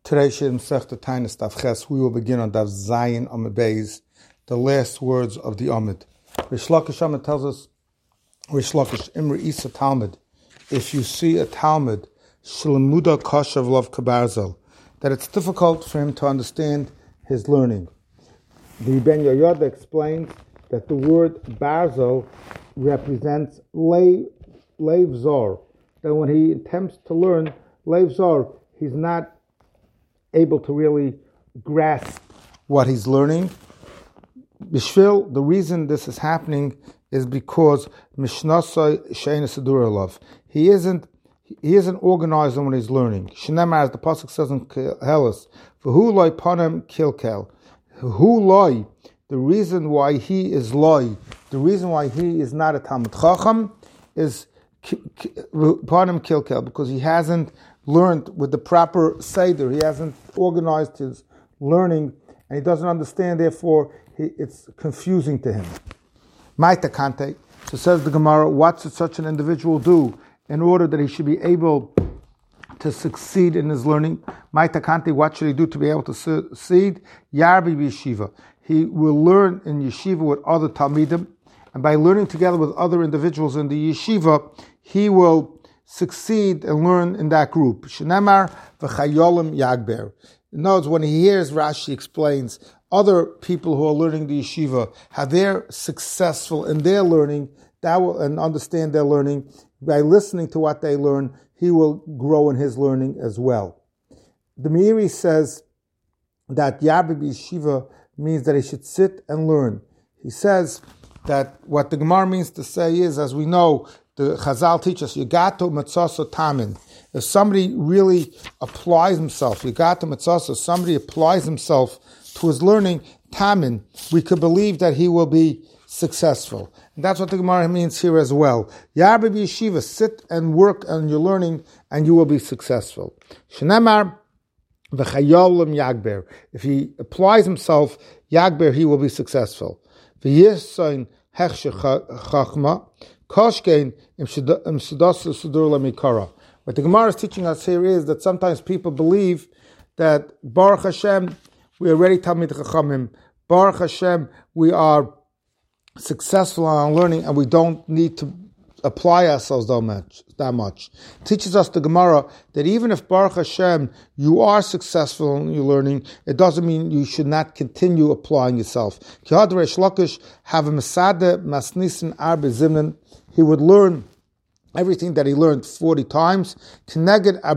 Today's Shir Masechta Taanis Daf Ches. We will begin on Daf Zayin Amud Beis, the last words of the Amud. Rish Lakish Amud tells us, Rish Lakish Imri Isa Talmud, if you see a Talmud, Shlemuda Kashav Lov Kabarzel, that it's difficult for him to understand his learning. The Ben Yoyada explains that the word Barzel represents Leiv Zor, that when he attempts to learn Leiv Zor, he's not able to really grasp what he's learning. Bishvil, the reason this is happening is because Mishnasai Sheina Seduralov. He isn't organized in what he's learning. Shnemar, as the pasuk says in Kehelis, V'hu loy panem kilkel. Who loy? The reason why he is loy, the reason why he is not a Talmud Chacham, is panem kilkel, because he hasn't learned with the proper seder. He hasn't organized his learning, and he doesn't understand. Therefore, it's confusing to him. Maita Kante. So says the Gemara, what should such an individual do in order that he should be able to succeed in his learning? Maita Kante, what should he do to be able to succeed? Yarbi Yeshiva. He will learn in yeshiva with other talmidim, and by learning together with other individuals in the yeshiva, he will succeed and learn in that group. Shenemar v'chayolim yagber. In other words, when he hears Rashi explains other people who are learning the yeshiva, how they're successful in their learning, that will, and understand their learning, by listening to what they learn, he will grow in his learning as well. The Meiri says that Yabib Yeshiva means that he should sit and learn. He says that what the Gemara means to say is, as we know, the Chazal teaches us, Yagato Matzaso Tamin. If somebody really applies himself, Yagato Matzaso, somebody applies himself to his learning, Tamin, we could believe that he will be successful. And that's what the Gemara means here as well. Yarbib Yeshiva, sit and work on your learning, and you will be successful. Shenemar v'chayolim yagber. If he applies himself, yagber, he will be successful. V'yisayin hechshe chachma. What the Gemara is teaching us here is that sometimes people believe that Baruch Hashem, we are ready Talmid Chachamim. Baruch Hashem, we are successful in our learning and we don't need to apply ourselves that much. Teaches us the Gemara that even if Baruch Hashem, you are successful in your learning, it doesn't mean you should not continue applying yourself. Kihad Reish Lakish have a Masada Masnisin Arbe Zimnan. He would learn everything that he learned 40 times, connected to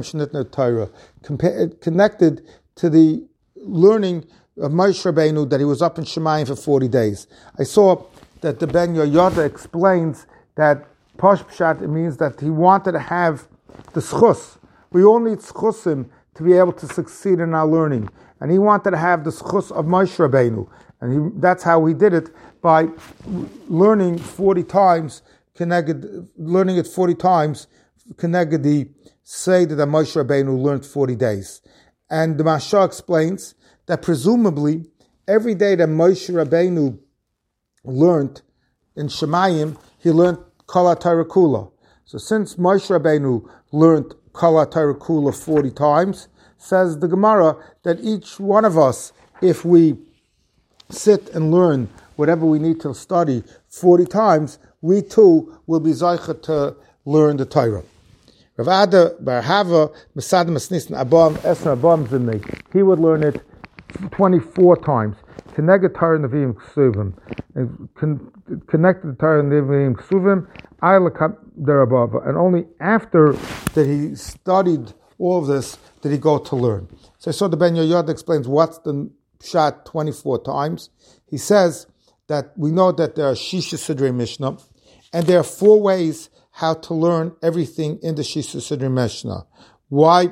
the learning of Moshe Rabbeinu that he was up in Shemayim for 40 days. I saw that the Ben Yoyada explains that Posh Pshat, it means that he wanted to have the schus. We all need schusim to be able to succeed in our learning. And he wanted to have the schus of Moshe Rabbeinu. And that's how he did it, by learning 40 times, learning it 40 times, connected the Seder that Moshe Rabbeinu learned 40 days. And the Masha explains that presumably every day that Moshe Rabbeinu learned in Shemayim, he learned Kol HaTorah Kula. So since Moshe Rabbeinu learned Kol HaTorah Kula 40 times, says the Gemara that each one of us, if we sit and learn whatever we need to study 40 times, we too will be Zaycha to learn the Torah. Rav Ada Bar Hava, Masad Masnisn Abam, Esna Abam Zimni, he would learn it 24 times. Connected Torah Nevi'im Ksuvim. Connected the Torah Nevi'im Ksuvim, Ayla Derabava. And only after that he studied all of this did he go to learn. So I saw the Ben Yoyada explains what's the Pshat 24 times. He says that we know that there are Shisha Sidrei Mishnah, and there are 4 ways how to learn everything in the Shisha Sidrei Mishnah. Why?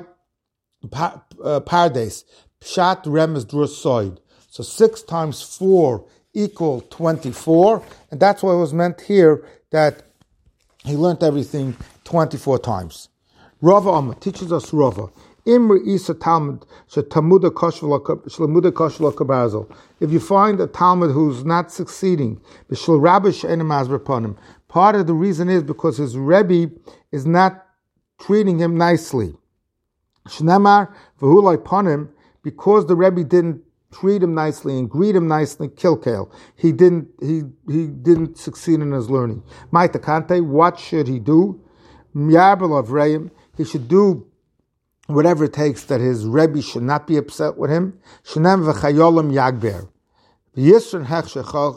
Pardes. Pshat, Remez, Drus, Soid. So 6 times 4 equal 24, and that's what was meant here, that he learned everything 24 times. Rava Amma teaches us Rava. Imri Isa Talmud Shetamuda Shlemuda Koshla Kabarzel. If you find a Talmud who's not succeeding, B'Shel Rabbi She'ena Mazber Panim, part of the reason is because his Rebbe is not treating him nicely. Shnemar v'hulai panim, because the Rebbe didn't treat him nicely and greet him nicely, kilkel. He didn't succeed in his learning. Maitakante, what should he do? Myarbel of Reim, he should do whatever it takes that his Rebbe should not be upset with him. Shnem v'chayolam yagber. If you have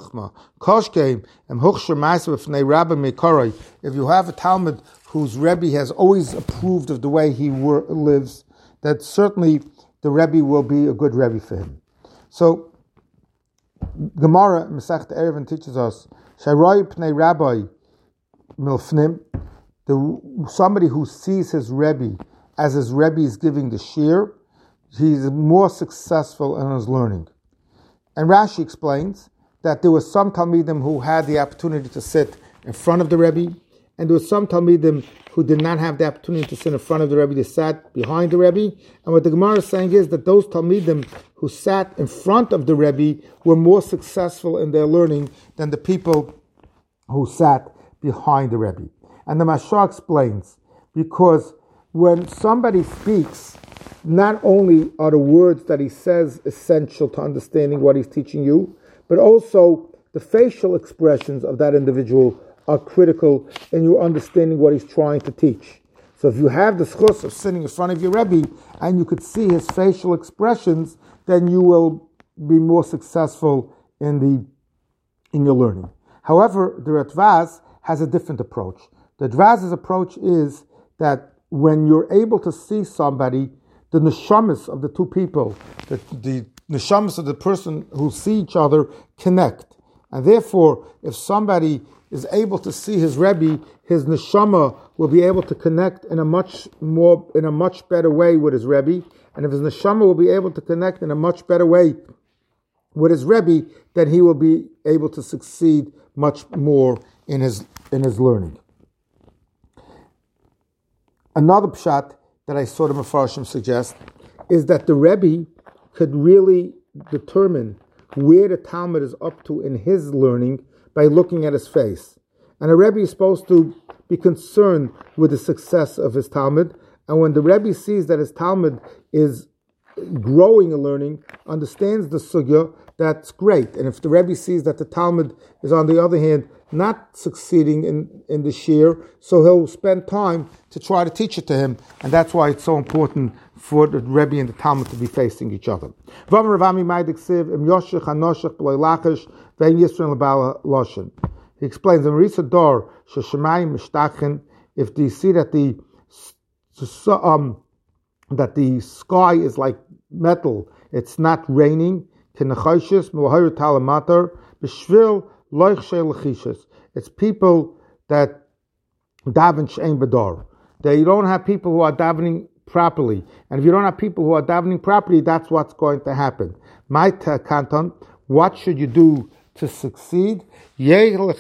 a Talmud whose Rebbe has always approved of the way he lives, that certainly the Rebbe will be a good Rebbe for him. So, Gemara, Masechet Eruvin teaches us, Sharoy Pnei Rabbi Milfnim, somebody who sees his Rebbe as his Rebbe is giving the shir, he's more successful in his learning. And Rashi explains that there were some Talmidim who had the opportunity to sit in front of the Rebbe, and there were some Talmidim who did not have the opportunity to sit in front of the Rebbe, they sat behind the Rebbe. And what the Gemara is saying is that those Talmidim who sat in front of the Rebbe were more successful in their learning than the people who sat behind the Rebbe. And the Mashal explains, because when somebody speaks, not only are the words that he says essential to understanding what he's teaching you, but also the facial expressions of that individual are critical in your understanding what he's trying to teach. So if you have the schus of sitting in front of your Rebbe and you could see his facial expressions, then you will be more successful in your learning. However, the Radvaz has a different approach. The Radvaz's approach is that when you're able to see somebody, the neshamas of the two people, the neshamas of the person who see each other connect. And therefore, if somebody is able to see his Rebbe, his neshama will be able to connect in a much better way with his Rebbe. And if his neshama will be able to connect in a much better way with his Rebbe, then he will be able to succeed much more in his learning. Another pshat that I saw the Mefarshim suggest is that the Rebbe could really determine where the Talmud is up to in his learning by looking at his face. And a Rebbe is supposed to be concerned with the success of his Talmud, and when the Rebbe sees that his Talmud is growing in learning, understands the sugya, that's great. And if the Rebbe sees that the Talmud is, on the other hand, not succeeding in the shir, so he'll spend time to try to teach it to him, and that's why it's so important for the Rebbe and the Talmud to be facing each other. He explains in Marisa Dor, if they see that the sky is like metal, it's not raining. It's people that daven she'ein bador. They don't have people who are davening properly. And if you don't have people who are davening properly, that's what's going to happen. My kanton, what should you do to succeed? Go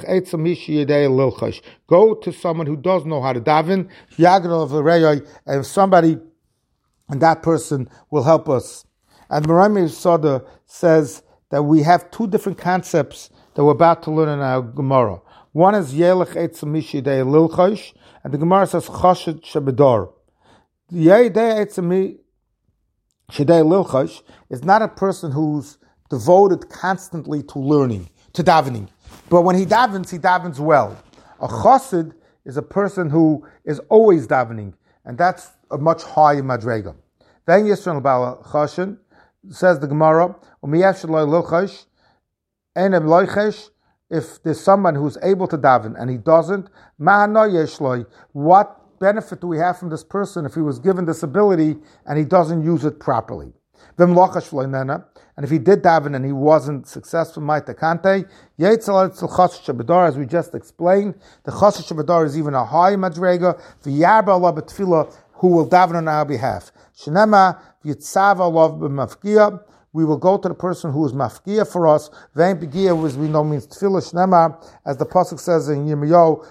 to someone who does know how to daven, and somebody, and that person will help us. And Merami Soda says that we have two different concepts that we're about to learn in our Gemara. One is Yelech Eitzam Mishidei Lilchosh, and the Gemara says Choshed Shebedor. The Yedei Eitzam Mishidei Lilchosh is not a person who's devoted constantly to learning, to davening. But when he davens well. A Chosid is a person who is always davening, and that's a much higher madrega. Then Yisrael Bala Choshen, says the Gemara, if there's someone who's able to daven and he doesn't, what benefit do we have from this person if he was given this ability and he doesn't use it properly? And if he did daven and he wasn't successful, as we just explained, the Chassid Shabadar is even a high madrega, who will daven on our behalf. We will go to the person who is mafkia for us. Vein begia, as we know, means tefillah shnema, as the pasuk says in Yirmiyahu,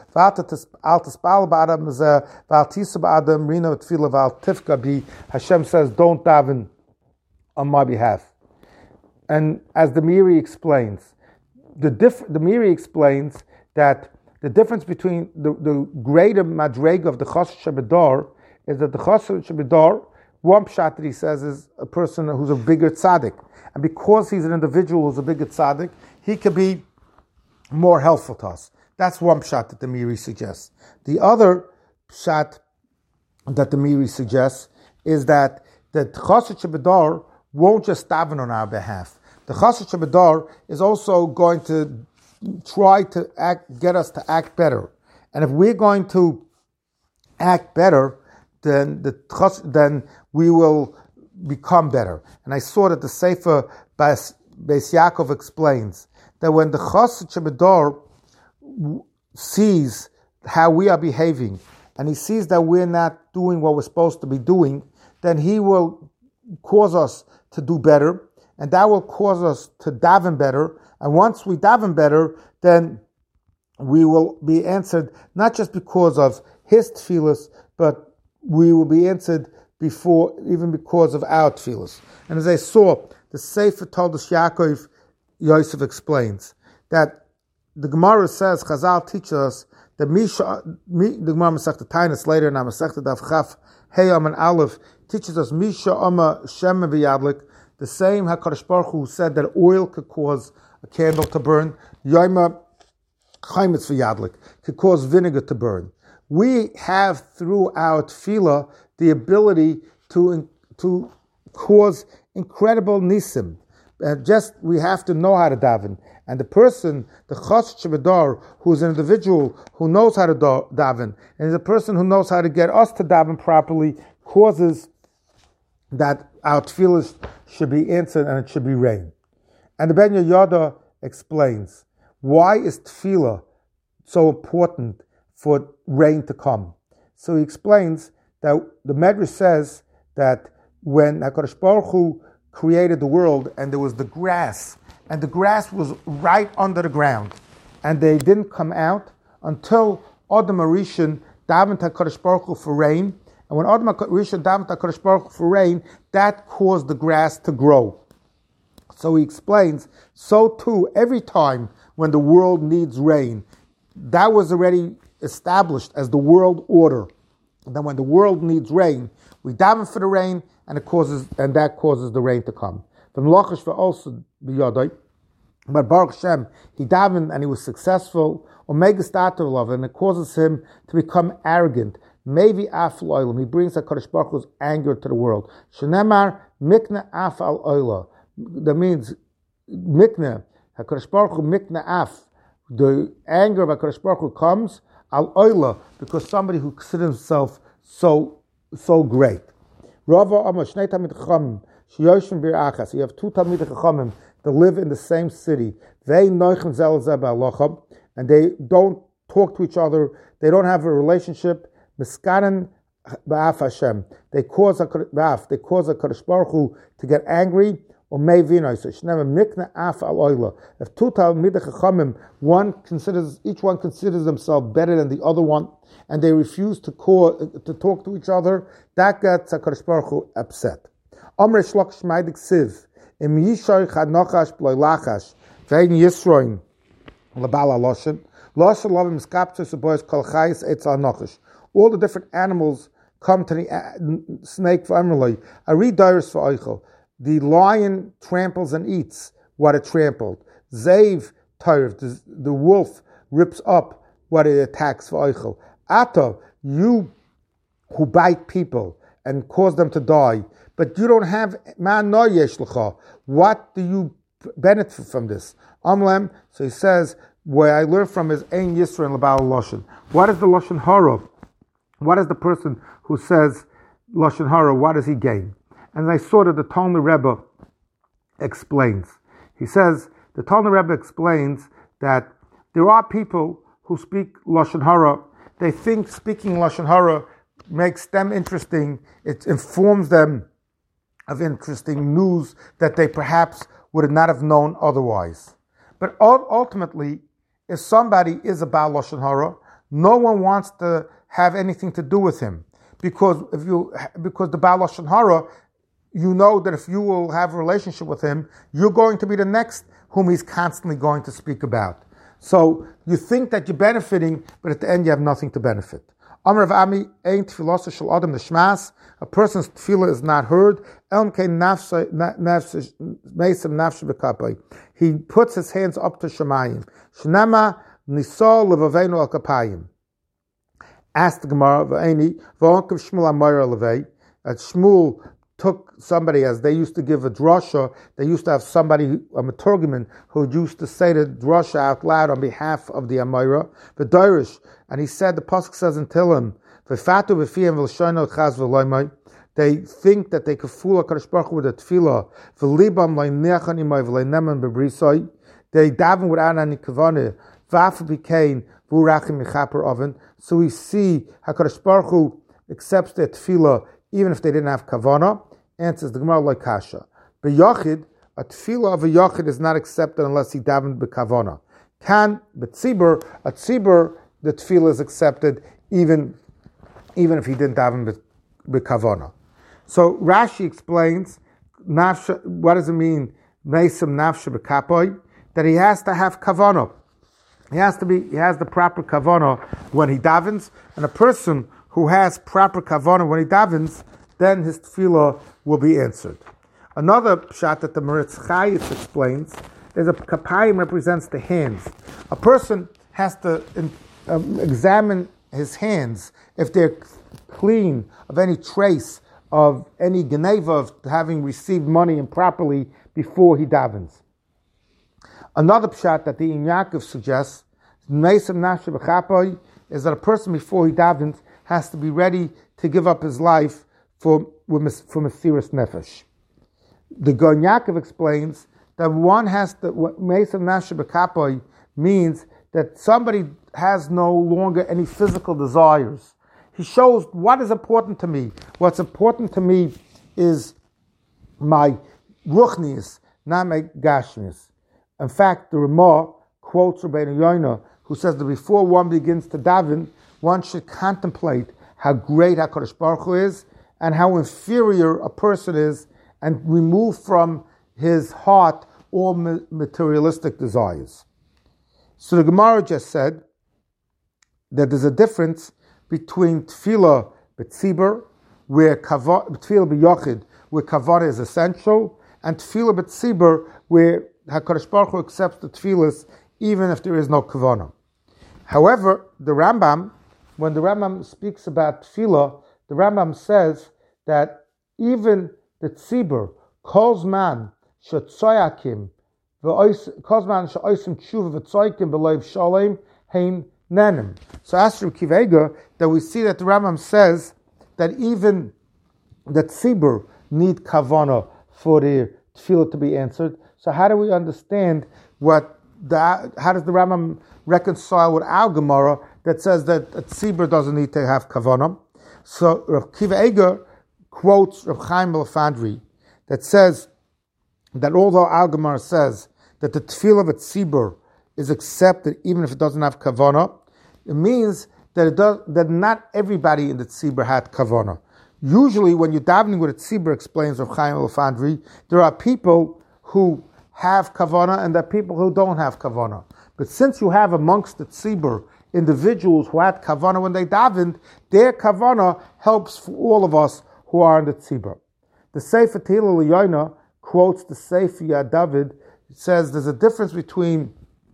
Hashem says, don't daven on my behalf. And as the Miri explains, the Miri explains that the difference between the greater madrega of the Chassid Shabadar is that the Chassid Shabadar one pshat that he says is a person who's a bigger tzaddik. And because he's an individual who's a bigger tzaddik, he could be more helpful to us. That's one pshat that the Meiri suggests. The other pshat that the Meiri suggests is that the Chassid Shebedar won't just daven on our behalf. The Chassid Shebedar is also going to try to get us to act better. And if we're going to act better, then we will become better. And I saw that the Sefer Beis Yaakov explains that when the Chassid Shebedar sees how we are behaving, and he sees that we're not doing what we're supposed to be doing, then he will cause us to do better, and that will cause us to daven better. And once we daven better, then we will be answered not just because of his tefillas, but we will be answered even because of our tefillas. And as I saw, the Sefer Toldos Yaakov Yosef explains that the Gemara says, Chazal teaches us that the Gemara Masechta Taanis later in Masechta Daf Chaf Hey Am and Aleph teaches us Misha Ama Shem V'Yadlik, the same HaKadosh Baruch Hu said that oil could cause a candle to burn, Yoima Chaimitz V'Yadlik could cause vinegar to burn. We have through our tefillah the ability to cause incredible nisim. We have to know how to daven. And the person, the Chassid Shebedar, who is an individual who knows how to daven, and is a person who knows how to get us to daven properly, causes that our tefillah should be answered and it should be rain. And the Ben Yehoyada explains, why is tefillah so important for rain to come? So he explains that the Medrash says that when HaKadosh Baruch Hu created the world and there was the grass, and the grass was right under the ground, and they didn't come out until Adam HaRishon davened HaKadosh Baruch Hu for rain, and when Adam HaRishon davened HaKadosh Baruch Hu for rain, that caused the grass to grow. So he explains, so too, every time when the world needs rain, that was already established as the world order. And then when the world needs rain, we daven for the rain, and that causes the rain to come. From Lachash for also b'yadai, but Baruch Hashem, he davened and he was successful. Omega starter love, and it causes him to become arrogant. Maybe af loylam, he brings HaKadosh Baruch Hu's anger to the world. Shenemar mikna af al oila. That means mikna HaKadosh Baruch Hu mikna af. The anger of HaKadosh Baruch Hu comes al oila because somebody who considers himself so great. Rava Amar Shnei Talmidei Chachamim sheyoshvim bir achas. You have two Talmidei Chachamim that live in the same city. They noichem zel zeh b'halacha, and they don't talk to each other. They don't have a relationship. Miskanen b'af Hashem. They cause HaKadosh Baruch Hu to get angry. Or may vino. So shnever mikna af al oila. If two Talmidei Chachamim, each one considers themselves better than the other one, and they refuse to talk to each other, that gets HaKadosh Baruch Hu upset. Amr Shlokish Maidik Siv, Im Yishoy Chad Nochash B'loi Lachash, Vein Yisroin, L'Bala Loshen, Loshen Lovim Skaptus Aboyes Kol Chayis Eitz Al Nochash. All the different animals come to the snake for Amrloi. Ari Dairis for Eichel. The lion tramples and eats what it trampled. Zev Tyrv, the wolf rips up what it attacks for Eichel. Ata, you who bite people and cause them to die, but you don't have man no yesh l'cha. What do you benefit from this? Amlem, so he says, where I learned from is Ein Yisra and L'Bal Loshen. What is the Loshen Hara? What is the person who says Loshen Hara, what does he gain? And I saw that the Talmud Rebbe explains. He says, the Talmud Rebbe explains that there are people who speak Lashon Hara. They think speaking Lashon Hara makes them interesting. It informs them of interesting news that they perhaps would not have known otherwise. But ultimately, if somebody is a Baal Lashon Hara, no one wants to have anything to do with him. Because the Baal Lashon Hara, you know that if you will have a relationship with him, you're going to be the next whom he's constantly going to speak about. So you think that you're benefiting, but at the end you have nothing to benefit. Amar of Ami, Ein Tfilosa Shel Adam Nishmas, a person's tefillah is not heard. He puts his hands up to Shemayim. Shnema Nisol Levavenu Al Kapayim. Asked the Gemara, Shmuel Amayra Levei, that Shmuel took somebody, as they used to give a drasha, they used to have somebody, a meturgiman, who used to say the drasha out loud on behalf of the Amayra, the Dirish, and he said, the pasuk says in Tehillim, they think that they could fool HaKadosh Baruch Hu with a tefillah, they daven without any kavanah, so we see HaKadosh Baruch Hu accepts their tefillah even if they didn't have kavanah. Answers the Gemara like kasha. B'yachid, a tefillah of a yachid is not accepted unless he davened b'kavanah. B'tzibur, a tzibur, the tefillah is accepted even if he didn't daven b'kavanah. So Rashi explains, what does it mean, meisam nafshe b'kapoy? That he has to have kavanah. He has the proper kavanah when he davens, and a person who has proper kavanah when he davens, then his tefillah will be answered. Another pshat that the Meretz Chayes explains is a kapayim represents the hands. A person has to examine his hands if they're clean of any trace of any geneva of having received money improperly before he davens. Another pshat that the Ein Yaakov suggests is that a person before he davens has to be ready to give up his life for Mesiras Nefesh. The Ein Yaakov explains that one has to, Meisam Nafshe B'Kapoy means that somebody has no longer any physical desires. He shows what is important to me. What's important to me is my ruchnius, not my gashmius. In fact, the Ramah quotes Rabbeinu Yoina, who says that before one begins to daven, one should contemplate how great HaKadosh Baruch Hu is and how inferior a person is, and remove from his heart all materialistic desires. So the Gemara just said that there's a difference between tefillah b'tzibur, where tefillah b'yochid, where kavod is essential, and tefillah b'tzibur, where HaKadosh Baruch Hu accepts the tefillahs even if there is no kavanah. However, the Rambam, when the Rambam speaks about tefillah, the Rambam says that even the tzibur, kol zman shetzoyakim, kol zman she'osim tshuva v'tzoyakim b'leiv shalem hein nenim. So Asher Kivega, that we see that the Rambam says that even the tzibur need kavanah for the tefillah to be answered. So how do we understand how does the Rambam reconcile with our Gemara that says that a tzibur doesn't need to have kavanah? So Rav Kiva Eger quotes Rav Chaim Elefandri that says that although our Gemara says that the tefillah of a tzibur is accepted even if it doesn't have kavanah, it means that that not everybody in the tzibur had kavanah. Usually when you're davening with a tzibur, explains Rav Chaim Elefandri, there are people who have kavanah and there are people who don't have kavanah. But since you have amongst the tzibur individuals who had kavanah when they davened, their kavanah helps for all of us who are in the tzibur. The Sefer Tehillah L'Yoina quotes the Sefer Yad David. It says there's a difference between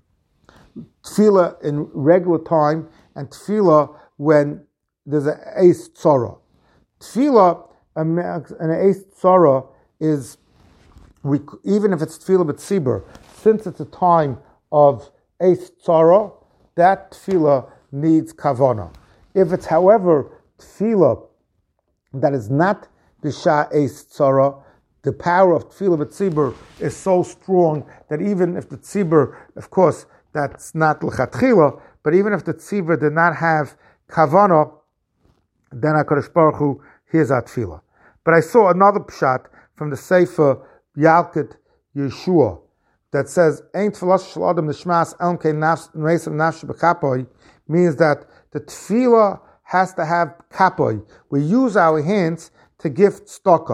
tefillah in regular time and tefillah when there's an eis tzara. Tefillah, an eis tzara is, even if it's tefillah b'tzibur, since it's a time of eis tzara, that tefillah needs kavanah. If it's, however, tefillah that is not b'sha eis tzara, the power of tefillah b'tzibur is so strong that even if the tzibur, of course, that's not l'chatchila, but even if the tzibur did not have kavanah, then HaKadosh Baruch Hu hears our tefillah. But I saw another pshat from the Sefer Yalkut Yeshua that says, Ein tefillah shel adam nishmas elm kein meisam nafsh b'kapoy, means that the tefillah has to have kapoy. We use our hands to give tzedakah.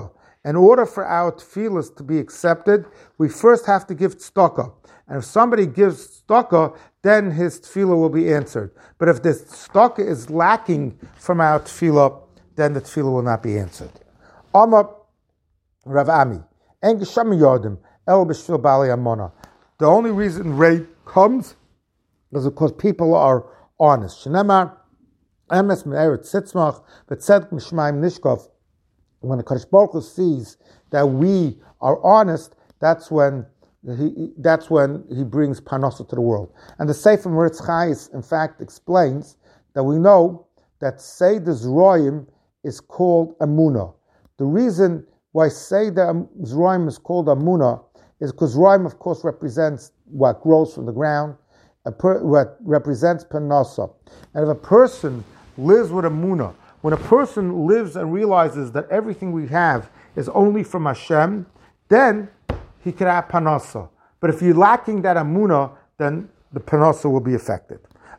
In order for our tefillas to be accepted, we first have to give tzedakah. And if somebody gives tzedakah, then his tefillah will be answered. But if the tzedakah is lacking from our tefillah, then the tefillah will not be answered. Amar Rav Ami, En Gesham Yodim, El B'Shvil Bali Amona. The only reason rain comes is because people are honest. Shenemar, Emes Me'eret Sitzmach, V'Tzedek Mishmaim Nishkov. When the Kadosh Baruch Hu sees that we are honest, that's when he brings parnasa to the world. And the Sefer Meretz Chayis, in fact, explains that we know that Seder Zroim is called Amunah. The reason why Seder Zroim is called Amunah is because Zroim, of course, represents what grows from the ground, what represents parnasa. And if a person lives with Amunah, when a person lives and realizes that everything we have is only from Hashem, then he can have parnasa. But if you're lacking that amunah, then the parnasa will be affected.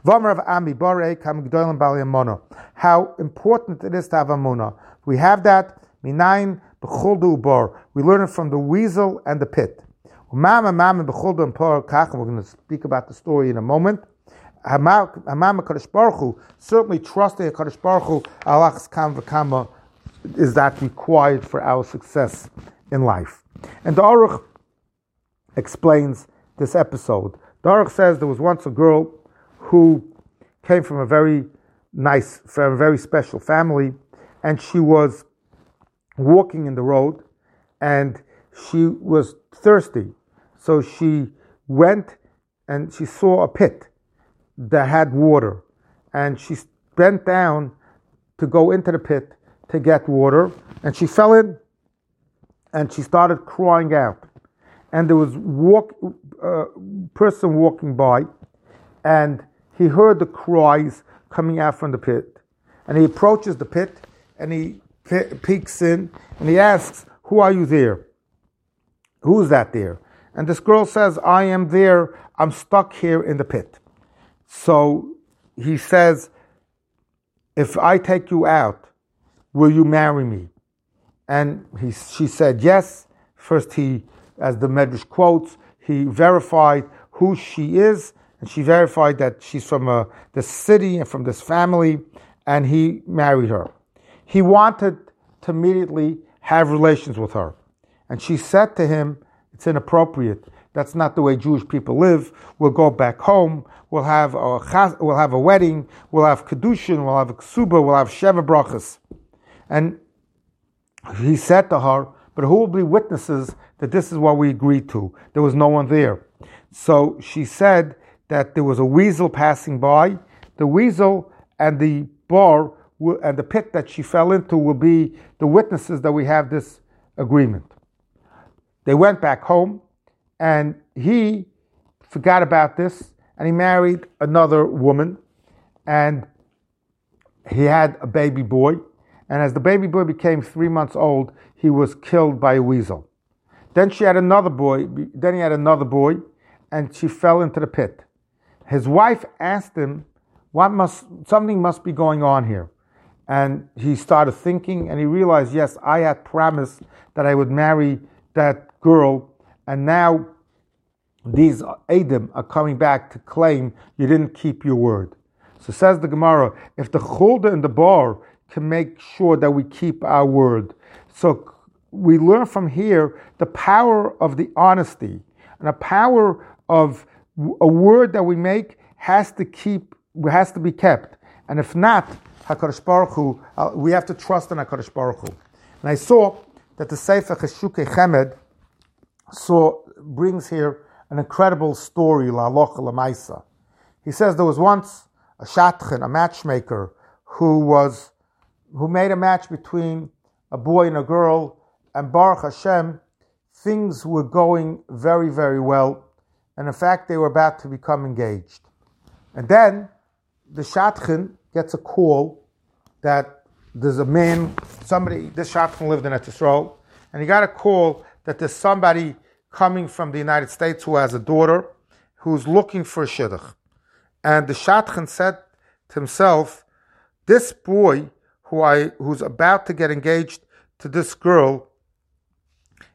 How important it is to have amunah. We have that. We learn it from the weasel and the pit. We're going to speak about the story in a moment. Certainly trusting HaKadosh Baruch Hu, Alach's kam v'kama, is that required for our success in life. And the Aruch explains this episode. The Aruch says there was once a girl who came from a very special family, and she was walking in the road, and she was thirsty. So she went and she saw a pit that had water, and she bent down to go into the pit to get water, and she fell in, and she started crying out. And there was person walking by, and he heard the cries coming out from the pit, and he approaches the pit, and he peeks in, and he asks, "Who are you there? Who's that there?" And this girl says, "I am there. I'm stuck here in the pit." So he says, "If I take you out, will you marry me?" And she said yes. First he, as the Medrash quotes, he verified who she is, and she verified that she's from this city and from this family, and he married her. He wanted to immediately have relations with her. And she said to him, "It's inappropriate. That's not the way Jewish people live. We'll go back home. We'll have a wedding. We'll have kedushin. We'll have a ksuba. We'll have sheva brachas." And he said to her, "But who will be witnesses that this is what we agreed to?" There was no one there. So she said that there was a weasel passing by. The weasel and the bar and the pit that she fell into will be the witnesses that we have this agreement. They went back home, and he forgot about this, and he married another woman, and he had a baby boy. And as the baby boy became 3 months old, he was killed by a weasel. Then she had another boy. Then he had another boy, and she fell into the pit. His wife asked him, something must be going on here. And he started thinking, and he realized, yes, I had promised that I would marry that girl, and now these Edom are coming back to claim you didn't keep your word. So says the Gemara, if the Chulda and the bar can make sure that we keep our word. So we learn from here the power of the honesty and the power of a word that we make has to be kept. And if not, HaKadosh Baruch Hu, we have to trust in HaKadosh Baruch Hu. And I saw that the Sefer Cheshukei Chemed brings here an incredible story, la'alocha l'maisa. He says there was once a shatchen, a matchmaker, who made a match between a boy and a girl, and Baruch Hashem, things were going very, very well, and in fact they were about to become engaged. And then the shatchen gets a call that there's a man, this shatchen lived in Eretz Yisrael, and he got a call that there's somebody coming from the United States who has a daughter who's looking for a shidduch. And the shatchen said to himself, this boy who's about to get engaged to this girl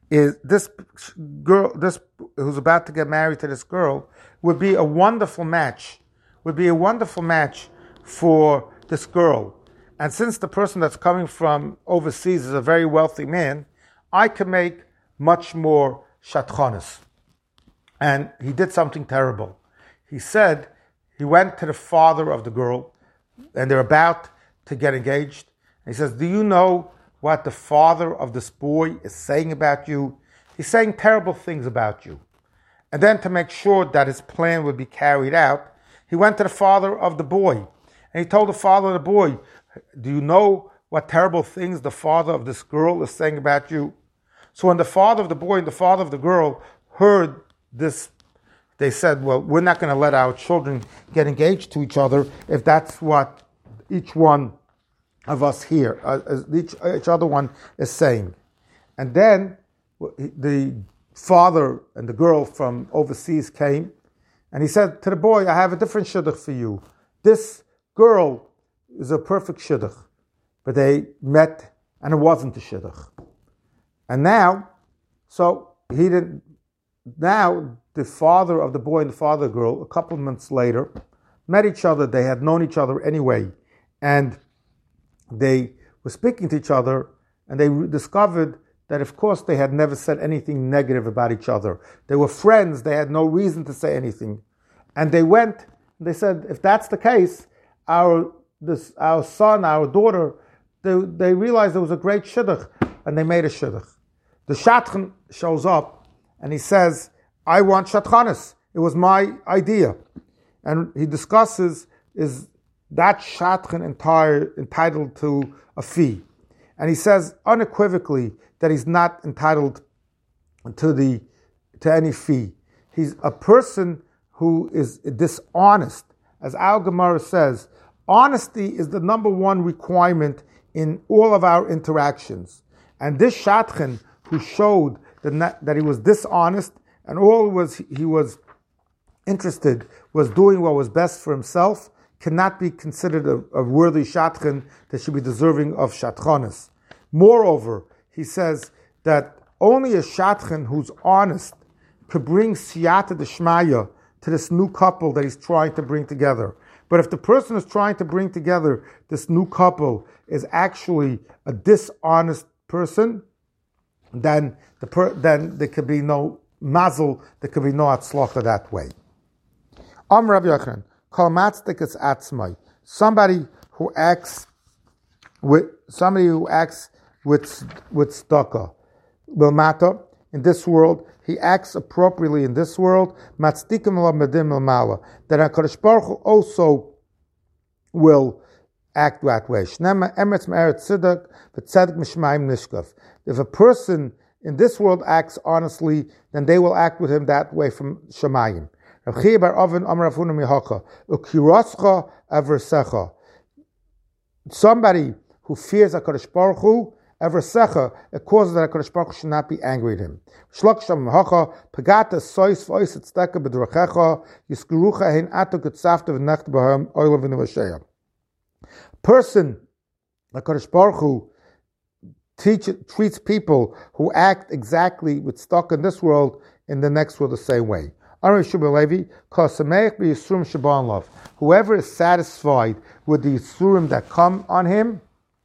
is this girl, this who's about to get married to this girl, would be a wonderful match. Would be a wonderful match for this girl. And since the person that's coming from overseas is a very wealthy man, I can make much more shatchanis. And he did something terrible. He said he went to the father of the girl, and they're about to get engaged. And he says, do you know what the father of this boy is saying about you? He's saying terrible things about you. And then to make sure that his plan would be carried out, he went to the father of the boy. And he told the father of the boy, do you know what terrible things the father of this girl is saying about you? So when the father of the boy and the father of the girl heard this, they said, well, we're not going to let our children get engaged to each other if that's what each one of us here, each other one is saying. And then the father and the girl from overseas came, and he said to the boy, I have a different shidduch for you. This girl is a perfect shidduch. But they met, and it wasn't a shidduch. And now, now the father of the boy and the father of the girl, a couple of months later, met each other. They had known each other anyway. And they were speaking to each other, and they discovered that, of course, they had never said anything negative about each other. They were friends. They had no reason to say anything. And they went, and they said, if that's the case, our son, our daughter, they realized there was a great shidduch, and they made a shidduch. The shadchan shows up, and he says, I want shatchanis. It was my idea. And he discusses, is that shadchan entitled to a fee? And he says unequivocally that he's not entitled to any fee. He's a person who is dishonest. As Al Gemara says, honesty is the number one requirement in all of our interactions. And this shadchan, who showed that he was dishonest and all he was interested was doing what was best for himself, cannot be considered a worthy shadchan that should be deserving of shatchanis. Moreover, he says that only a shadchan who's honest could bring siyata d'shmaya to this new couple that he's trying to bring together. But if the person who's trying to bring together this new couple is actually a dishonest person, then there could be no mazel, there could be no atzlacha that way. Rabbi Yochanan, kol matzdik is atzmai. Somebody who acts with tzedakah will matter in this world. He acts appropriately in this world. Matzdikim l'medim l'mala. That HaKadosh Baruch Hu also will act that way. Shnema emetz me'eretz tzedek v'tzedek mishmayim nishkaf. If a person in this world acts honestly, then they will act with him that way from Shemayim. Rav Chia bar Oven Amar Rav Huna mihacha ukiroscha aversecha. Somebody who fears HaKadosh Baruch Hu, aversecha, it causes that HaKadosh Baruch Hu should not be angry at him. Shlok sham mihacha pagata sois v'ois tzedeka b'drachecha yiskurucha hein ato getzafta v'necht b'hem oilav v'nevasheya. Person, HaKadosh Baruch Hu, treats people who act exactly with stock in this world in the next world the same way. Whoever is satisfied with the Yisurim that come on him,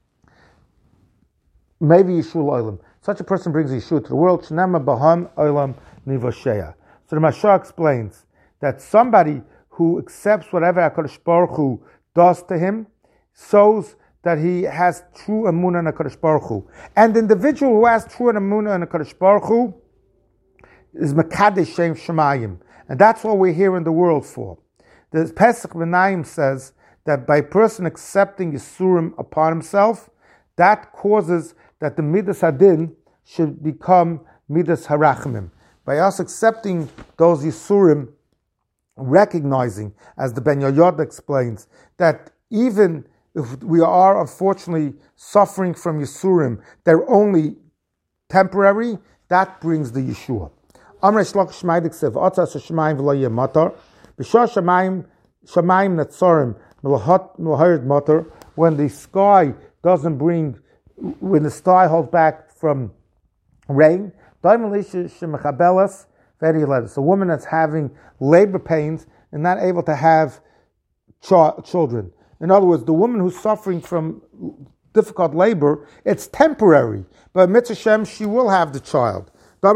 maybe Yishul Olam. Such a person brings Yeshua to the world. Shnema Baham Olam Nivosheya. So the Mashah explains that somebody who accepts whatever HaKadosh Baruch Hu does to him shows that he has true emunah in HaKadosh Baruch Hu. And the individual who has true emunah in HaKadosh Baruch Hu is Mekadesh Shem Shemayim. And that's what we're here in the world for. The Pesach B'nayim says that by a person accepting Yisurim upon himself, that causes that the Midas Hadin should become Midas Harachimim. By us accepting those Yisurim, recognizing, as the Ben Yoyod explains, that even if we are unfortunately suffering from Yisurim, they're only temporary, that brings the Yeshua. Amrei Shlok Shmaidik Sev, Otzas Shemaim V'lo Yeh Matar, B'shah Shemaim Netzorim M'loharid Matar, when the sky holds back from rain, So a woman that's having labor pains and not able to have children. In other words, the woman who's suffering from difficult labor, it's temporary. But mitzvah Shem, she will have the child. That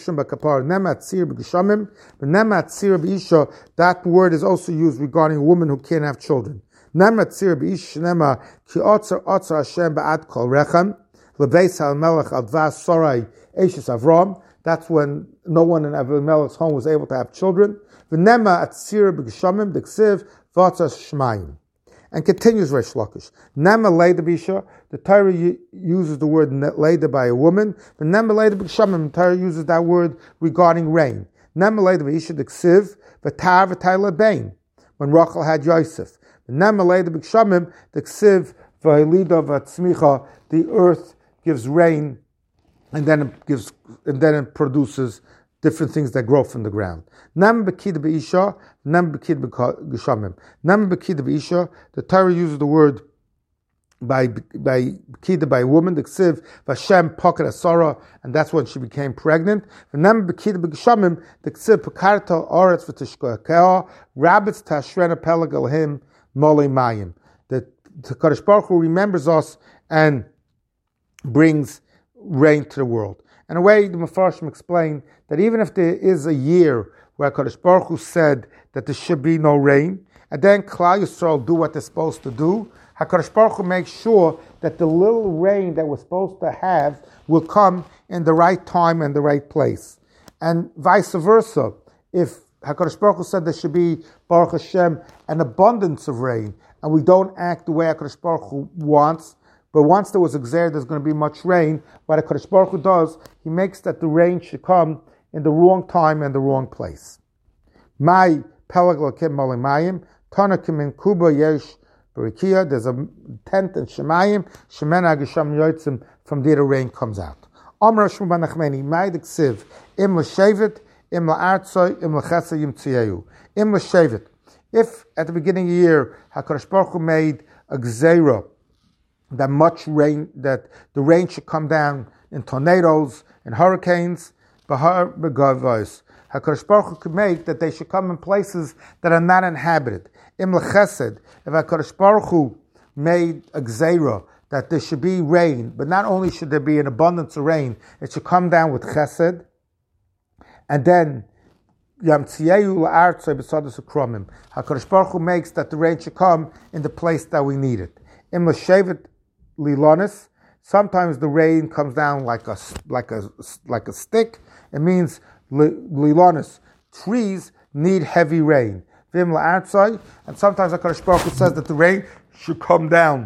word is also used regarding a woman who can't have children. That's when no one in Avimelech's home was able to have children. And continues Reish Lakish. Nema Leida Bisha, the Torah uses the word Leida by a woman, but Nema Leida B'Shamim, the Torah uses that word regarding rain. Nema Leida Bisha, the Ksiv, V'tar V'tayla Bain, when Rachel had Yosef. Nema Leida B'Shamim, the Ksiv, V'Helida V'Tzmicha, the earth gives rain, and then it produces different things that grow from the ground. Nam B'Kida B'Isha, Nam B'Kida B'Geshamim. Nam B'Kida B'Isha, the Torah uses the word by B'Kida, by a woman, the Ksiv, Vashem Pocket Asara, and that's when she became pregnant. Nam B'Kida B'Geshamim, the Ksiv Pekarta Oretz V'Tishkoakea, Rabbits Tashrena Pelag Elhim, Mole Mayim. The Kadosh Baruch Hu remembers us and brings rain to the world. In a way, the Mefarshim explain that even if there is a year where Kadosh Baruch Hu said that there should be no rain, and then Klal Yisrael do what they're supposed to do, HaKadosh Baruch Hu makes sure that the little rain that we're supposed to have will come in the right time and the right place. And vice versa. If HaKadosh Baruch Hu said there should be, Baruch Hashem, an abundance of rain, and we don't act the way HaKadosh Baruch Hu wants, but once there was a gzer, there's going to be much rain. What HaKadosh Baruch Hu does, He makes that the rain should come in the wrong time and the wrong place. My pelag lakim malimayim, tanakim in Kuba yesh berikia. There's a tent in Shemayim, Shemena Gesham Yotzim. From there the rain comes out. Amar Shmuel ben Nachmani, my diksiv im l'shevet im la'artzoi im l'chesa yimtziyu im l'shevet. If at the beginning of the year HaKadosh Baruch Hu made a gzeira that much rain, that the rain should come down in tornadoes, in hurricanes, Bahar Begavos. HaKadosh Baruch Hu could make that they should come in places that are not inhabited. Im L'chesed, if HaKadosh Baruch Hu made a gzeira that there should be rain, but not only should there be an abundance of rain, it should come down with chesed, and then Yamtziyehu La'artzei B'Sadas Ukromim. HaKadosh Baruch Hu makes that the rain should come in the place that we need it. Im L'shevet Lilonis. Sometimes the rain comes down like a stick. It means lilonis. Trees need heavy rain. Vim la'artzai. And sometimes HaKadosh Baruch Hu says that the rain should come down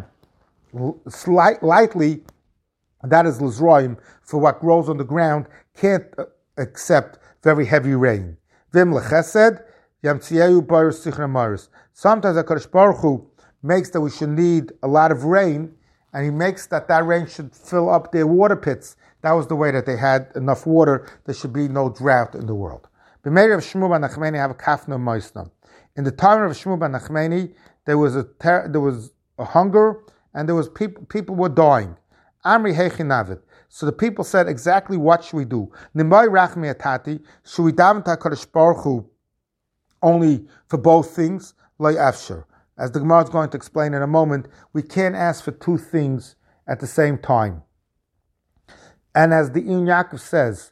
lightly. That is lizroim, for what grows on the ground can't accept very heavy rain. Vim lechesed yamtziyehu baris sichna maris. Sometimes HaKadosh Baruch Hu makes that we should need a lot of rain, and He makes that rain should fill up their water pits. That was the way that they had enough water. There should be no drought in the world. B'meir of Shmuel ben Nachmani have a kafna moisna. In the time of Shmuel ben Nachmani, there was a hunger, and there was people were dying. Amri heichinavet. So the people said, exactly what should we do? Nimbai rachmi atati. Should we daven to HaKadosh Baruch Hu only for both things? Lo afshar. As the Gemara is going to explain in a moment, we can't ask for two things at the same time. And as the Ein Yaakov says,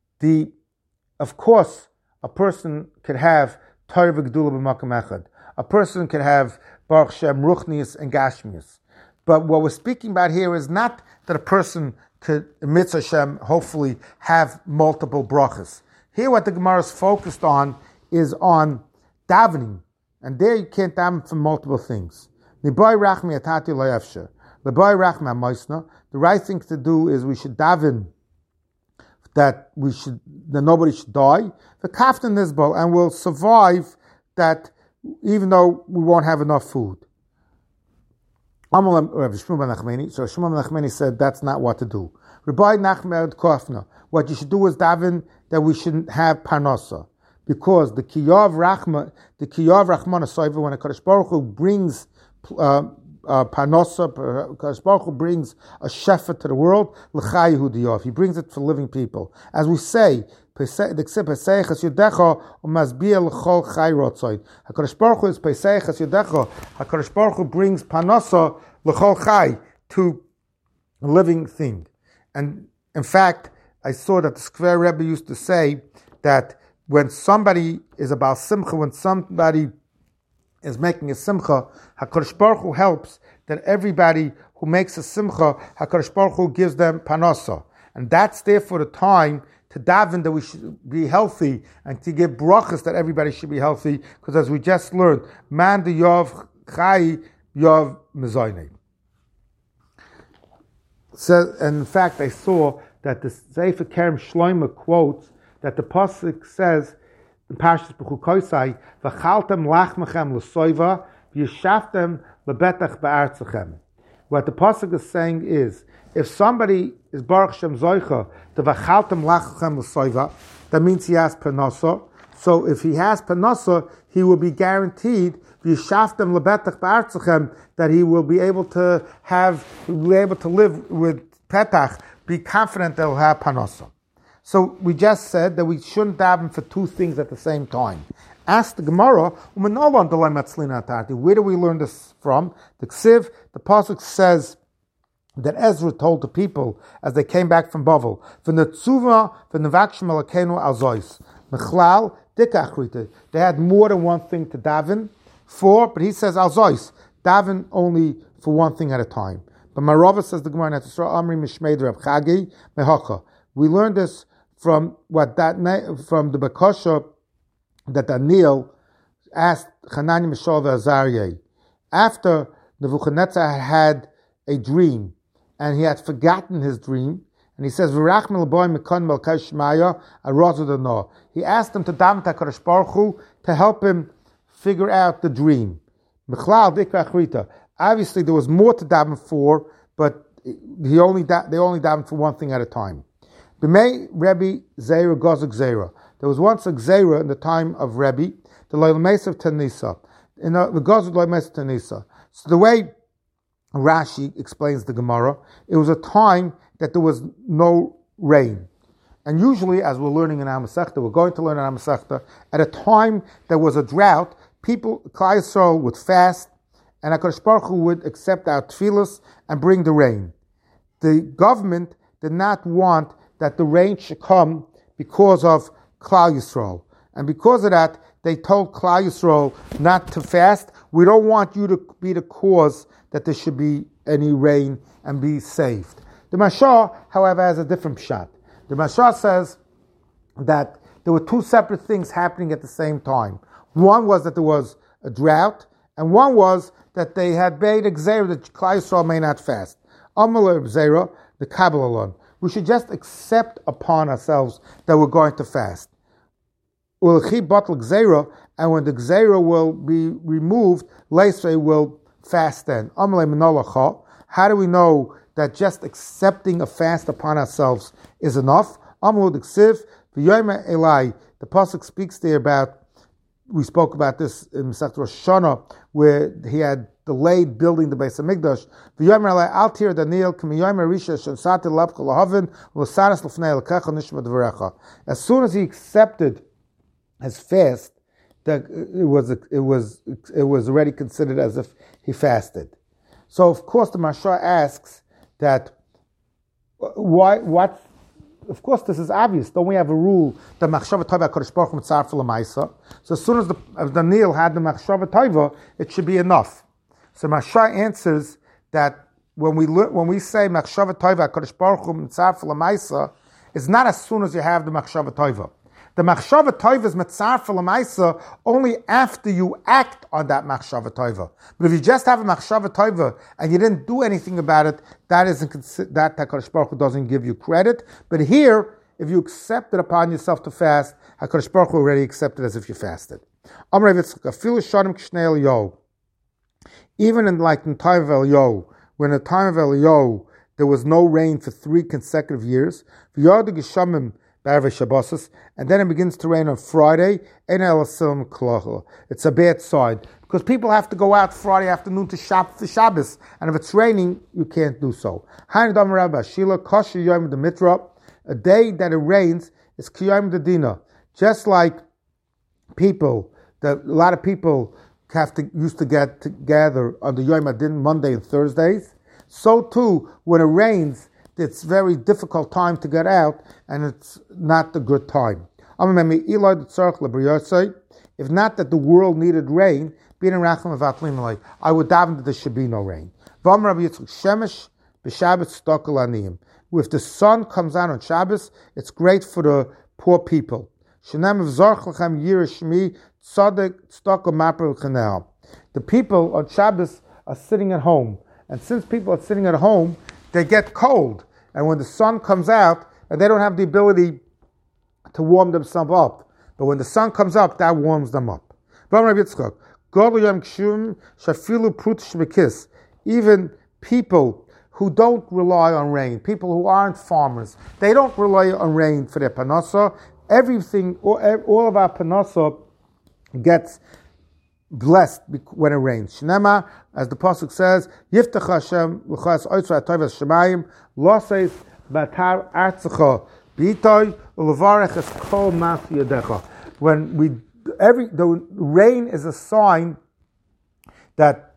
of course, a person could have Torah v'Gedula b'makam echad. A person could have Baruch Shem, Ruchnius, and Gashmius. But what we're speaking about here is not that a person could, Mitzvah Shem, hopefully have multiple brachas. Here what the Gemara is focused on is on davening. And there you can't daven for multiple things. The right thing to do is we should daven that nobody should die. The kaftan nizbal, and we'll survive that even though we won't have enough food. So Shmuel ben Nachmani said that's not what to do. Rabbi Nachman Kofna, what you should do is daven that we shouldn't have parnasa. Because the Kiyav Rachman Asayva, when a Kadosh Baruch Hu brings Parnosa. HaKadosh Baruch Hu brings a shefa to the world. L'chai Yehudiyov. He brings it for living people. As we say, HaKadosh Baruch Hu is Pesach Chas Yodecha. HaKadosh Baruch Hu brings Parnosa l'chol chai to a living thing. And in fact, I saw that the Skver Rebbe used to say that when somebody is about simcha, when somebody is making a simcha, HaKadosh Baruch Hu helps that everybody who makes a simcha, HaKadosh Baruch Hu gives them parnasa. And that's therefore the time to daven that we should be healthy and to give brachas that everybody should be healthy, because as we just learned, man de yov chai yov mezayne. So, and in fact, I saw that the Sefer Kerem Shloimeh quotes that the pasuk says in Parshas Bechukosai, "V'chaltem lachmechem l'soiva, v'yishaftem lebetach ba'artzachem." What the pasuk is saying is, if somebody is Baruch Shem Zoicha, the v'chaltem lachmechem l'soiva, that means he has parnasa. So if he has parnasa, he will be guaranteed v'yishaftem lebetach ba'artzachem, that he will be able to live with petach, be confident that he'll have parnasa. So we just said that we shouldn't daven for two things at the same time. Ask the Gemara, where do we learn this from? The Ksiv, the pasuk says that Ezra told the people as they came back from Bavel, they had more than one thing to daven for, but he says alzois, daven only for one thing at a time. But Marava says the Gemara, we learned this from from the Bakosha that Daniel asked Hanani, Mishael, and Azariah after Nebuchadnezzar had a dream and he had forgotten his dream, and he says, he asked them to daven to HaKadosh Baruch Hu to help him figure out the dream. Obviously, there was more to daven for, but they only davened for one thing at a time. B'mei Rebbe Zera Gozuk Zera. There was once a Zera in the time of Rebbe, the Loyal Mesa of Tanisa. In the Gozuk Loyal Mesa of Tanisa. So the way Rashi explains the Gemara, it was a time that there was no rain. And usually, as we're learning in Masechta, we're going to learn in Masechta, at a time there was a drought, people, Klal Yisrael would fast, and HaKadosh Baruch Hu would accept our tefillas and bring the rain. The government did not want that the rain should come because of Klal Yisrael. And because of that, they told Klal Yisrael not to fast. We don't want you to be the cause that there should be any rain and be saved. The Mashah, however, has a different pshat. The Mashah says that there were two separate things happening at the same time. One was that there was a drought, and one was that they had made a gzeira that Klal Yisrael may not fast. Amalei gzeira, the Kabbalah. We should just accept upon ourselves that we're going to fast. And when the gzeira will be removed, Leisrei will fast then. How do we know that just accepting a fast upon ourselves is enough? The pasuk speaks there about, we spoke about this in Masechet Rosh Hashanah, where he had delayed building the Beis Hamikdash. As soon as he accepted his fast, that it was already considered as if he fasted. So of course the Mashah asks that what. Of course, this is obvious. Don't we have a rule that Machshava Tova HaKadosh Baruch Hu Mitzaref L'Maisa? So as soon as Daniel had the Machshava Tova, it should be enough. So Mashah answers that when we say Machshava Tova HaKadosh Baruch Hu Mitzaref L'Maisa, it's not as soon as you have the Machshava Tova. The Machshava Tova is Mitzaref L'Maisa only after you act on that Machshava Tova. But if you just have a Machshava Tova and you didn't do anything about it, that HaKadosh Baruch Hu doesn't give you credit. But here, if you accept it upon yourself to fast, HaKadosh Baruch Hu already accepted as if you fasted. Even in the time of Eliyahu, when in the time of Eliyahu there was no rain for 3 consecutive years, and then it begins to rain on Friday. It's a bad sign because people have to go out Friday afternoon to shop for Shabbos, and if it's raining, you can't do so. A day that it rains is Kiyam Dina, just like people. A lot of people used to get together on the Yom Adin Monday and Thursdays. So too, when it rains, it's very difficult time to get out, and it's not a good time. If not that the world needed rain, I would daven that there should be no rain. If the sun comes out on Shabbos, it's great for the poor people. The people on Shabbos are sitting at home, and since people are sitting at home, they get cold, and when the sun comes out, and they don't have the ability to warm themselves up, but when the sun comes up, that warms them up. Even people who don't rely on rain, people who aren't farmers, they don't rely on rain for their panasa. Everything, all of our panasa gets blessed when it rains. Shnema, as the pasuk says, Yiftach Hashem l'chas oitzra atoyvas shemayim loseis batar artzecha b'itoy ulevarech es kol mas yadecha. When the rain is a sign that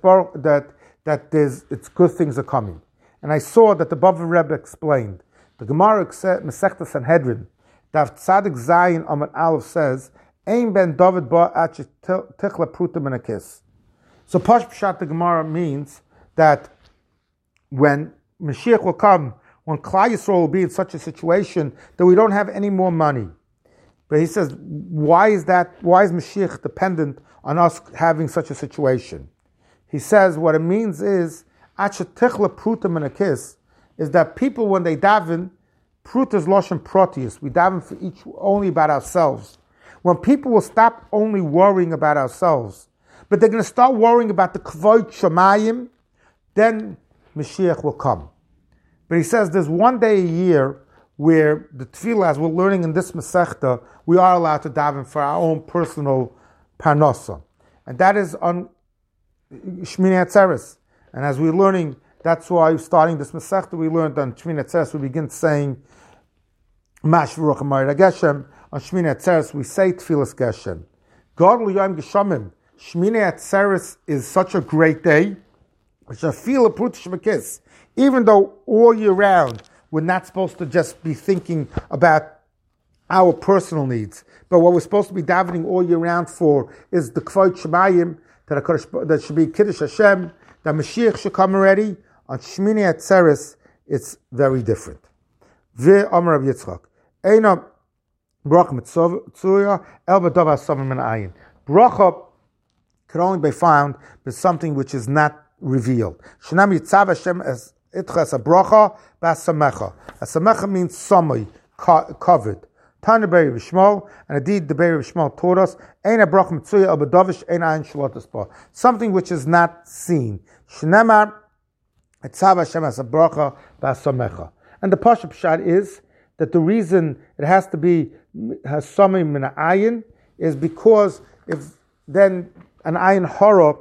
it's good things are coming. And I saw that the Bava Rebbe explained. The Gemara said, Masechta Sanhedrin, Daf Tzadik Zayin Amar Aleph says, Ein ben David ba ach tichla pruta min akis. So Pash Pshat the Gemara means that when Mashiach will come, when Klal Yisrael will be in such a situation that we don't have any more money. But he says, why is that? Why is Mashiach dependent on us having such a situation? He says what it means is, Achatichla pruta min akis, is that people when they daven, pruta is loshen protius. We daven for each only about ourselves. When people will stop only worrying about ourselves, but they're going to start worrying about the kavod shamayim, then Mashiach will come. But he says there's one day a year where the tefillah, as we're learning in this Masechta, we are allowed to daven for our own personal parnasa. And that is on Shmini Atzeres. And as we're learning, that's why starting this Masechta, we learned on Shmini Atzeres, we begin saying Mash V'ruch HaMayra Geshem. On Shmini Atzeres, we say Tfilas Geshem. God L'Yom Geshamim. Shmini Atzeres is such a great day. Even though all year round, we're not supposed to just be thinking about our personal needs. But what we're supposed to be davening all year round for is the K'vod Shemayim, that should be Kiddush Hashem, that Mashiach should come already. On Shmini Atzeres, it's very different. Ve'amar Rav Yitzchak. Eina bracha mitzuya el b'dav ha'samim min ayin. Bracha can only be found with something which is not revealed. Shenam yitzav Hashem as itcha as a bracha b'asamecha. Asamecha means samay, covered. Tanya Beri B'Shmol, and indeed the Beri B'Shmol taught us, Ein a bracha mitzuya el b'davish ein ayin shalotas ba. Something which is not seen. Shnemar yitzav Hashem as a bracha b'asamecha. And the Pasha Pshat is that the reason it has to be hasamim min ayin is because if then an ayin hara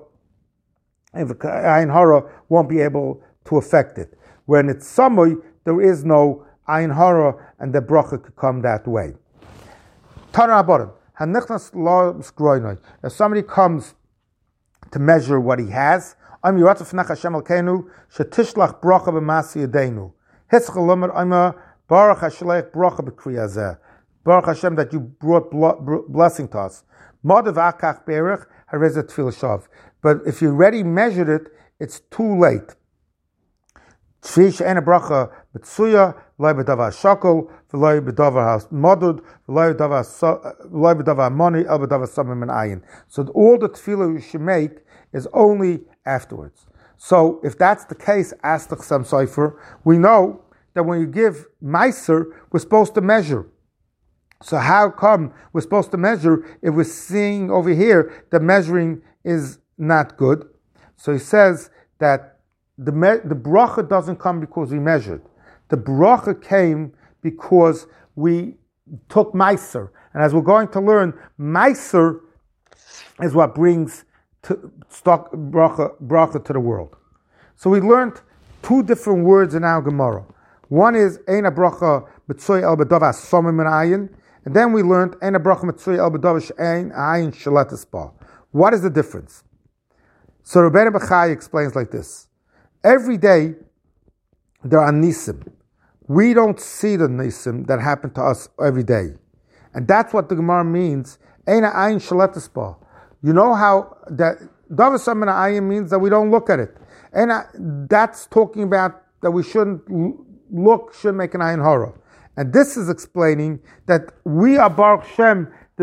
won't be able to affect it. When it's samui, there is no ayin hara, and the bracha could come that way. Tana Abodim, hanichnas lo skroinoi. If somebody comes to measure what he has, I'm yoratz fnach Hashem alkeinu shetishlach bracha b'masi yadeinu. Hitzchalomer I'm Baruch Hashalech bracha b'kriyazeh. Baruch Hashem that you brought blessing to us. Madav akach berich harezet tefillah shav. But if you already measured it, it's too late. Tfi she'ena bracha b'tzuya loy b'davar shakol v'loy b'davar ha'modud v'loy b'davar ha'moni el b'davar samim and ayin. So all the tefillah you should make is only afterwards. So if that's the case, ask the Chassam Sofer, we know that when you give Meiser, we're supposed to measure. So how come we're supposed to measure if we're seeing over here that measuring is not good? So he says that the bracha doesn't come because we measured. The bracha came because we took Meiser. And as we're going to learn, Meiser is what brings stock bracha to the world. So we learned two different words in our Gemara. One is Eina bracha mitzui el bedava somim min ayin, and then we learned Eina bracha mitzui el bedava she'ein ayin sheletes ba. What is the difference? So Rabbeinu Bechai explains like this: every day there are nisim. We don't see the nisim that happen to us every day, and that's what the Gemara means. Eina ayin sheletes ba. You know how that Davar Somim min ayin means that we don't look at it, and that's talking about that we shouldn't look, shouldn't make an ayin hara. And this is explaining that we are Baruch Shem, the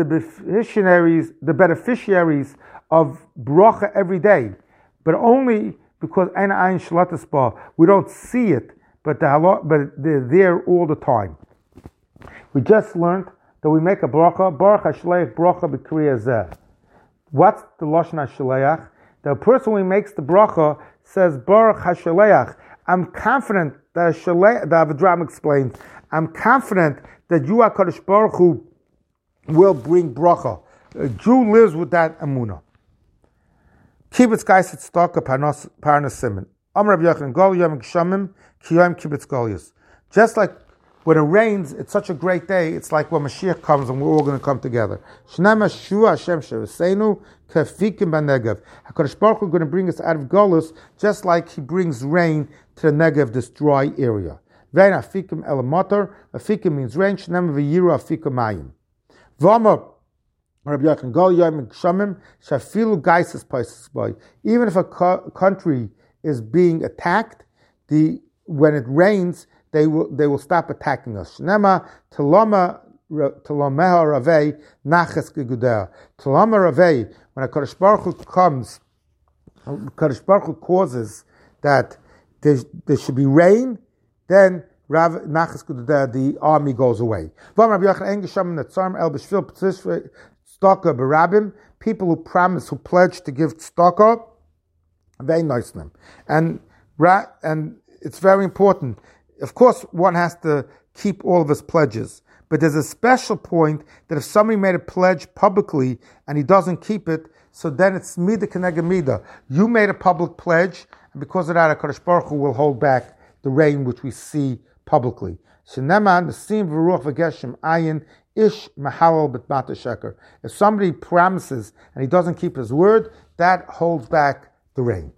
beneficiaries of bracha every day, but only because ein ayin shalatas ba, we don't see it, but they're there all the time. We just learned that we make a bracha, Baruch HaShaleach bracha b'kriyah zeh. What's the lashon HaShaleach? The person who makes the bracha says Baruch HaShaleach. I'm confident that the Avidraham explains, I'm confident that you, HaKadosh Baruch Hu, will bring bracha. A Jew lives with that emunah. Kibbutz Gaiset Staka Parnas Simen. Amar Rabbi Yochanan Gol Yom Gshamim Ki Yom Kibbutz Golius. Just like when it rains, it's such a great day. It's like when Mashiach comes and we're all going to come together. Shnema Shua Hashem Shevaseinu Kafikim BaNegev. HaKadosh Baruch Hu is going to bring us out of Golus, just like He brings rain to the Negev, this dry area. Vein Afikim Elamotor. Afikim means rain. Shnema V'yiru Afikim Mayim. V'amar Rabbi Yochanan Gol Yom Gshamim Shafilu Gaises Paises Boy. Even if a country is being attacked, when it rains, they will stop attacking us. Shnema Teloma Telomeha Ravei Naches Gegudea. Teloma Ravei, when a Kadosh Baruch Hu comes, Kadosh Baruch Hu causes that there should be rain, then Naches Gegudea, the army goes away. People who promise, who pledge to give tzedakah, very nice them. And it's very important. Of course, one has to keep all of his pledges, but there's a special point that if somebody made a pledge publicly and he doesn't keep it, so then it's mida keneged mida. You made a public pledge, and because of that, HaKadosh Baruch Hu will hold back the rain which we see publicly. Sheneman nesim v'ruach v'geshem ayin ish mahalal b'tmata sheker. If somebody promises and he doesn't keep his word, that holds back the rain.